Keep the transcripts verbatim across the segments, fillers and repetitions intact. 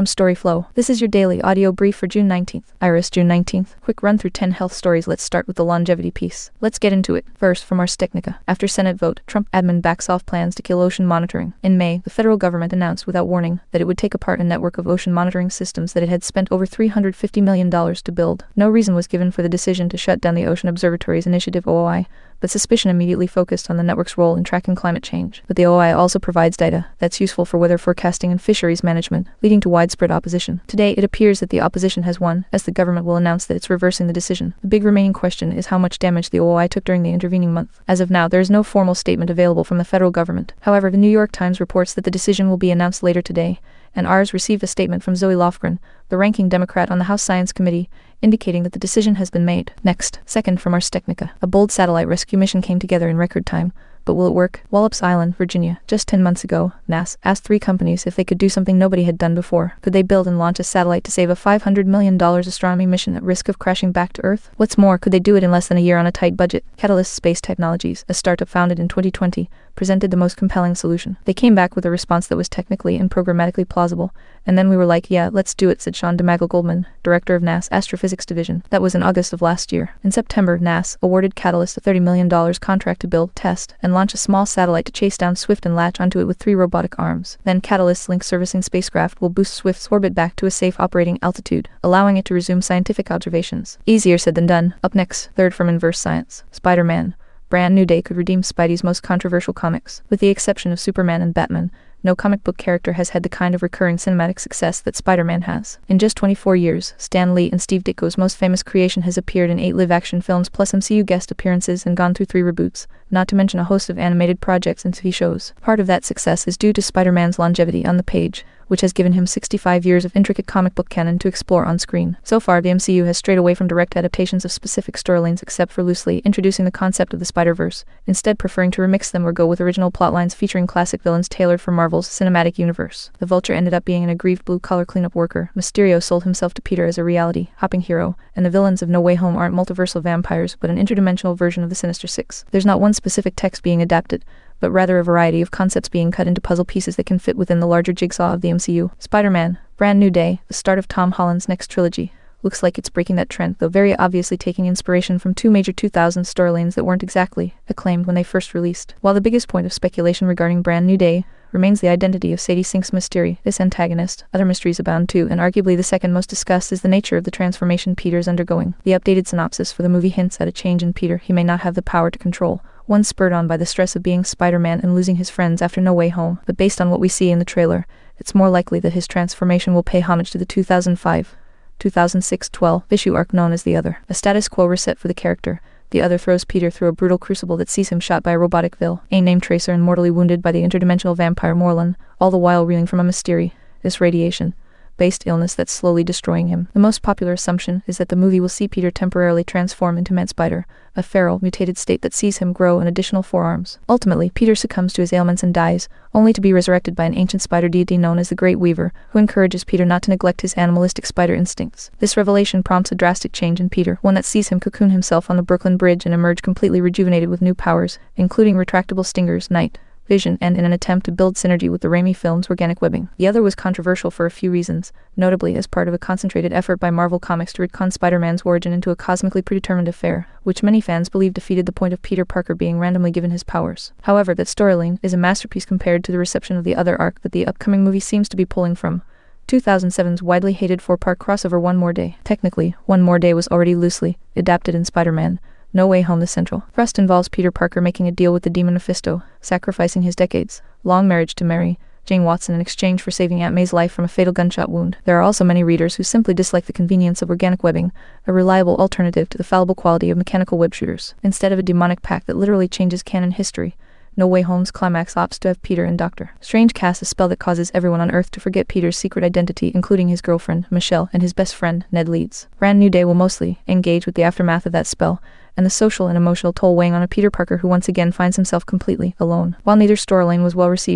from Storyflow. This is your daily audio brief for June nineteenth. Iris, June nineteenth. Quick run through ten health stories. Let's start with the longevity piece. Let's get into it. First, from Ars Technica. After Senate vote, Trump admin backs off plans to kill ocean monitoring. In May, the federal government announced without warning that it would take apart a network of ocean monitoring systems that it had spent over three hundred fifty million dollars to build. No reason was given for the decision to shut down the Ocean Observatories Initiative O O I, but suspicion immediately focused on the network's role in tracking climate change. But the O O I also provides data that's useful for weather forecasting and fisheries management, leading to widespread opposition. Today, it appears that the opposition has won, as the government will announce that it's reversing the decision. The big remaining question is how much damage the O O I took during the intervening month. As of now, there is no formal statement available from the federal government. However, the New York Times reports that the decision will be announced later today, and Ars received a statement from Zoe Lofgren, the ranking Democrat on the House Science Committee, indicating that the decision has been made. Next, second from Ars Technica. A bold satellite rescue mission came together in record time. But will it work? Wallops Island, Virginia. Just ten months ago, NASA asked three companies if they could do something nobody had done before. Could they build and launch a satellite to save a five hundred million dollars astronomy mission at risk of crashing back to Earth? What's more, could they do it in less than a year on a tight budget? Catalyst Space Technologies, a startup founded in twenty twenty, presented the most compelling solution. They came back with a response that was technically and programmatically plausible, and then we were like, yeah, let's do it, said Sean DeMagle-Goldman, director of NASA's Astrophysics Division. That was in August of last year. In September, NASA awarded Catalyst a thirty million dollars contract to build, test, and launch a small satellite to chase down Swift and latch onto it with three robotic arms. Then Catalyst's Link servicing spacecraft will boost Swift's orbit back to a safe operating altitude, allowing it to resume scientific observations. Easier said than done. Up next, third from Inverse Science. Spider-Man. Brand New Day could redeem Spidey's most controversial comics. With the exception of Superman and Batman, no comic book character has had the kind of recurring cinematic success that Spider-Man has. In just twenty-four years, Stan Lee and Steve Ditko's most famous creation has appeared in eight live-action films plus M C U guest appearances and gone through three reboots, not to mention a host of animated projects and T V shows. Part of that success is due to Spider-Man's longevity on the page, which has given him sixty-five years of intricate comic book canon to explore on screen. So far, the M C U has strayed away from direct adaptations of specific storylines except for loosely introducing the concept of the Spider-Verse, instead preferring to remix them or go with original plotlines featuring classic villains tailored for Marvel's cinematic universe. The Vulture ended up being an aggrieved blue-collar cleanup worker, Mysterio sold himself to Peter as a reality-hopping hero, and the villains of No Way Home aren't multiversal vampires but an interdimensional version of the Sinister Six. There's not one specific text being adapted, but rather a variety of concepts being cut into puzzle pieces that can fit within the larger jigsaw of the M C U. Spider-Man, Brand New Day, the start of Tom Holland's next trilogy, looks like it's breaking that trend, though very obviously taking inspiration from two major two thousands storylines that weren't exactly acclaimed when they first released. While the biggest point of speculation regarding Brand New Day remains the identity of Sadie Sink's Mystery, this antagonist, other mysteries abound too, and arguably the second most discussed is the nature of the transformation Peter's undergoing. The updated synopsis for the movie hints at a change in Peter he may not have the power to control, one spurred on by the stress of being Spider-Man and losing his friends after No Way Home, but based on what we see in the trailer, it's more likely that his transformation will pay homage to the two thousand five two thousand six twelve issue arc known as The Other. A status quo reset for the character. The Other throws Peter through a brutal crucible that sees him shot by a robotic vil, a name tracer and mortally wounded by the interdimensional vampire Morlun, all the while reeling from a mysterious radiation based illness that's slowly destroying him. The most popular assumption is that the movie will see Peter temporarily transform into Mad Spider, a feral, mutated state that sees him grow an additional four arms. Ultimately, Peter succumbs to his ailments and dies, only to be resurrected by an ancient spider deity known as the Great Weaver, who encourages Peter not to neglect his animalistic spider instincts. This revelation prompts a drastic change in Peter, one that sees him cocoon himself on the Brooklyn Bridge and emerge completely rejuvenated with new powers, including retractable stingers, night vision, and in an attempt to build synergy with the Raimi films' organic webbing. The Other was controversial for a few reasons, notably as part of a concentrated effort by Marvel Comics to retcon Spider-Man's origin into a cosmically predetermined affair, which many fans believe defeated the point of Peter Parker being randomly given his powers. However, that storyline is a masterpiece compared to the reception of the Other arc that the upcoming movie seems to be pulling from. two thousand seven's widely hated four-part crossover One More Day. Technically, One More Day was already loosely adapted in Spider-Man No Way Home. The central thrust involves Peter Parker making a deal with the demon Mephisto, sacrificing his decades-long marriage to Mary Jane Watson in exchange for saving Aunt May's life from a fatal gunshot wound. There are also many readers who simply dislike the convenience of organic webbing, a reliable alternative to the fallible quality of mechanical web shooters. Instead of a demonic pact that literally changes canon history, No Way Home's climax opts to have Peter and Doctor Strange cast a spell that causes everyone on Earth to forget Peter's secret identity, including his girlfriend, Michelle, and his best friend, Ned Leeds. Brand New Day will mostly engage with the aftermath of that spell, and the social and emotional toll weighing on a Peter Parker who once again finds himself completely alone. While neither storyline was well received,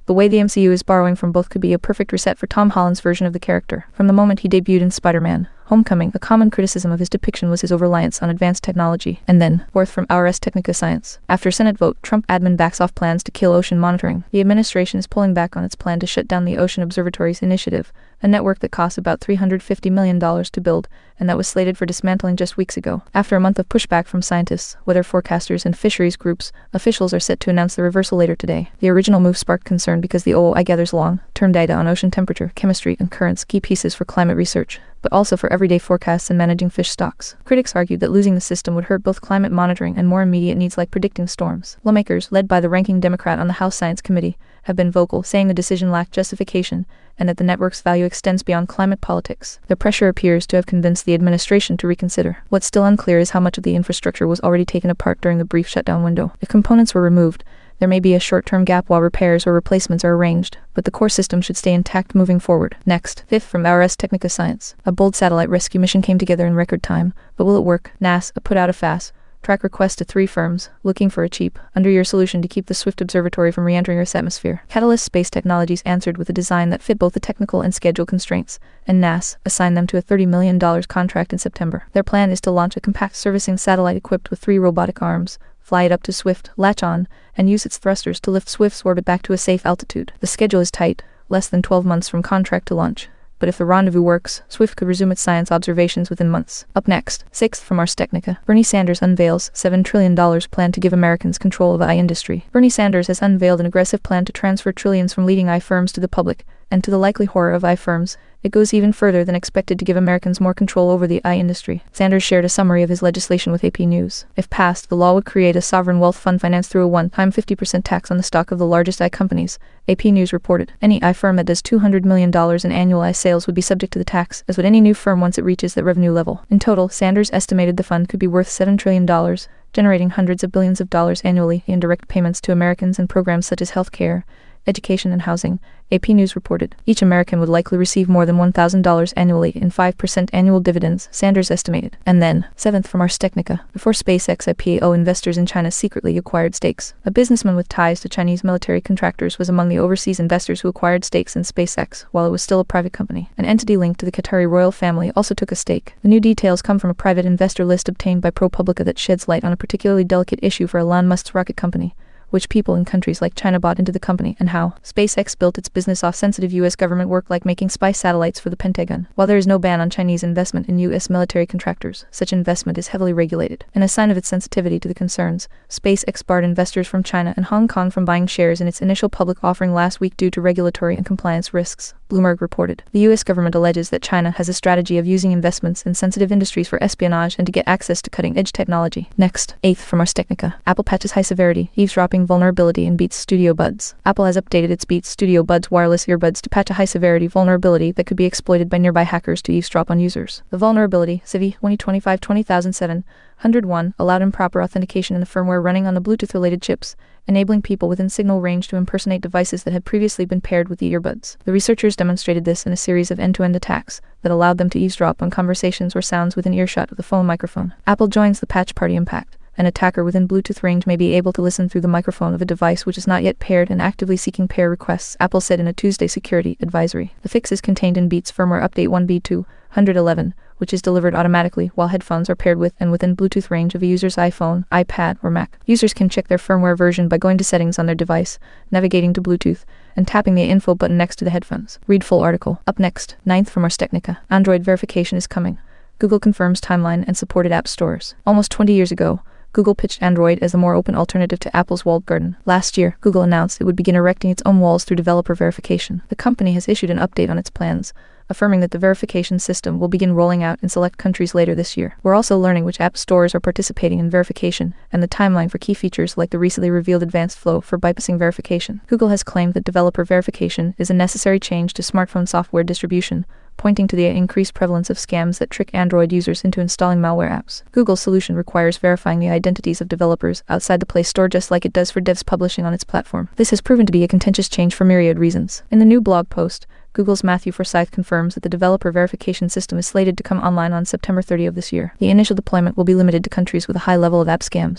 The way the M C U is borrowing from both could be a perfect reset for Tom Holland's version of the character. From the moment he debuted in Spider-Man Homecoming, a common criticism of his depiction was his over-reliance on advanced technology. And then, fourth from Ars Technica Science. After Senate vote, Trump admin backs off plans to kill ocean monitoring. The administration is pulling back on its plan to shut down the Ocean Observatories Initiative, a network that costs about three hundred fifty million dollars to build, and that was slated for dismantling just weeks ago. After a month of pushback from scientists, weather forecasters, and fisheries groups, officials are set to announce the reversal later today. The original move sparked concern because the O O I gathers long-term data on ocean temperature, chemistry, and currents, key pieces for climate research, but also for everyday forecasts and managing fish stocks. Critics argued that losing the system would hurt both climate monitoring and more immediate needs like predicting storms. Lawmakers, led by the ranking Democrat on the House Science Committee, have been vocal, saying the decision lacked justification and that the network's value extends beyond climate politics. The pressure appears to have convinced the administration to reconsider. What's still unclear is how much of the infrastructure was already taken apart during the brief shutdown window. If components were removed, there may be a short-term gap while repairs or replacements are arranged, but the core system should stay intact moving forward. Next, fifth from Ars Technica Science. A bold satellite rescue mission came together in record time, but will it work? NASA put out a fast track request to three firms, looking for a cheap, under-year solution to keep the Swift Observatory from re-entering Earth's atmosphere. Catalyst Space Technologies answered with a design that fit both the technical and schedule constraints, and NASA assigned them to a thirty million dollars contract in September. Their plan is to launch a compact servicing satellite equipped with three robotic arms, fly it up to Swift, latch on, and use its thrusters to lift Swift's orbit back to a safe altitude. The schedule is tight, less than twelve months from contract to launch, but if the rendezvous works, Swift could resume its science observations within months. Up next, sixth from Ars Technica. Bernie Sanders unveils seven trillion dollars plan to give Americans control of the I industry. Bernie Sanders has unveiled an aggressive plan to transfer trillions from leading I firms to the public, and to the likely horror of I firms, it goes even further than expected to give Americans more control over the I industry. Sanders shared a summary of his legislation with A P News. If passed, the law would create a sovereign wealth fund financed through a one-time fifty percent tax on the stock of the largest I companies, A P News reported. Any I firm that does two hundred million dollars in annualized sales would be subject to the tax, as would any new firm once it reaches that revenue level. In total, Sanders estimated the fund could be worth seven trillion dollars, generating hundreds of billions of dollars annually in direct payments to Americans in programs such as health care, education, and housing, A P News reported. Each American would likely receive more than one thousand dollars annually in five percent annual dividends, Sanders estimated. And then, seventh from Ars Technica. Before SpaceX I P O, investors in China secretly acquired stakes. A businessman with ties to Chinese military contractors was among the overseas investors who acquired stakes in SpaceX while it was still a private company. An entity linked to the Qatari royal family also took a stake. The new details come from a private investor list obtained by ProPublica that sheds light on a particularly delicate issue for Elon Musk's rocket company, which people in countries like China bought into the company, and how SpaceX built its business off sensitive U S government work like making spy satellites for the Pentagon. While there is no ban on Chinese investment in U S military contractors, such investment is heavily regulated. In a sign of its sensitivity to the concerns, SpaceX barred investors from China and Hong Kong from buying shares in its initial public offering last week due to regulatory and compliance risks, Bloomberg reported. The U S government alleges that China has a strategy of using investments in sensitive industries for espionage and to get access to cutting-edge technology. Next, eighth from Ars Technica. Apple patches high severity, eavesdropping vulnerability in Beats Studio Buds. Apple has updated its Beats Studio Buds wireless earbuds to patch a high-severity vulnerability that could be exploited by nearby hackers to eavesdrop on users. The vulnerability, C V twenty twenty-five dash two thousand seven oh one, allowed improper authentication in the firmware running on the Bluetooth-related chips, enabling people within signal range to impersonate devices that had previously been paired with the earbuds. The researchers demonstrated this in a series of end-to-end attacks that allowed them to eavesdrop on conversations or sounds within earshot of the phone microphone. Apple joins the patch party impact. An attacker within Bluetooth range may be able to listen through the microphone of a device which is not yet paired and actively seeking pair requests, Apple said in a Tuesday security advisory. The fix is contained in Beats firmware update one B two eleven, which is delivered automatically while headphones are paired with and within Bluetooth range of a user's iPhone, iPad, or Mac. Users can check their firmware version by going to settings on their device, navigating to Bluetooth, and tapping the info button next to the headphones. Read full article. Up next, ninth from Ars Technica. Android verification is coming. Google confirms timeline and supported app stores. Almost twenty years ago, Google pitched Android as a more open alternative to Apple's walled garden. Last year, Google announced it would begin erecting its own walls through developer verification. The company has issued an update on its plans, affirming that the verification system will begin rolling out in select countries later this year. We're also learning which app stores are participating in verification, and the timeline for key features like the recently revealed advanced flow for bypassing verification. Google has claimed that developer verification is a necessary change to smartphone software distribution, pointing to the increased prevalence of scams that trick Android users into installing malware apps. Google's solution requires verifying the identities of developers outside the Play Store just like it does for devs publishing on its platform. This has proven to be a contentious change for myriad reasons. In the new blog post, Google's Matthew Forsyth confirms that the developer verification system is slated to come online on September thirtieth of this year. The initial deployment will be limited to countries with a high level of app scams,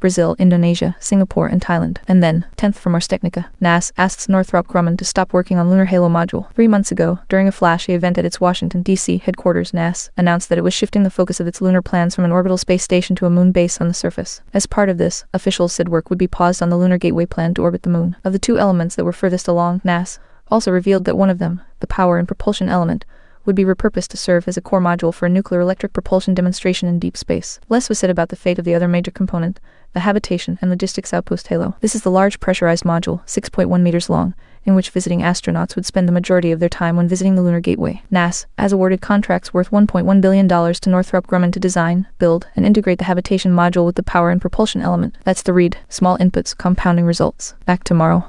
Brazil, Indonesia, Singapore, and Thailand. And then, tenth from Ars Technica, N A S asks Northrop Grumman to stop working on Lunar Halo module. Three months ago, during a flashy event at its Washington, D C headquarters, N A S announced that it was shifting the focus of its lunar plans from an orbital space station to a moon base on the surface. As part of this, officials said work would be paused on the Lunar Gateway plan to orbit the moon. Of the two elements that were furthest along, N A S also revealed that one of them, the power and propulsion element, would be repurposed to serve as a core module for a nuclear electric propulsion demonstration in deep space. Less was said about the fate of the other major component, the habitation and logistics outpost Halo. This is the large pressurized module, six point one meters long, in which visiting astronauts would spend the majority of their time when visiting the Lunar Gateway. N A S has awarded contracts worth one point one billion dollars to Northrop Grumman to design, build, and integrate the habitation module with the power and propulsion element. That's the read. Small inputs, compounding results. Back tomorrow.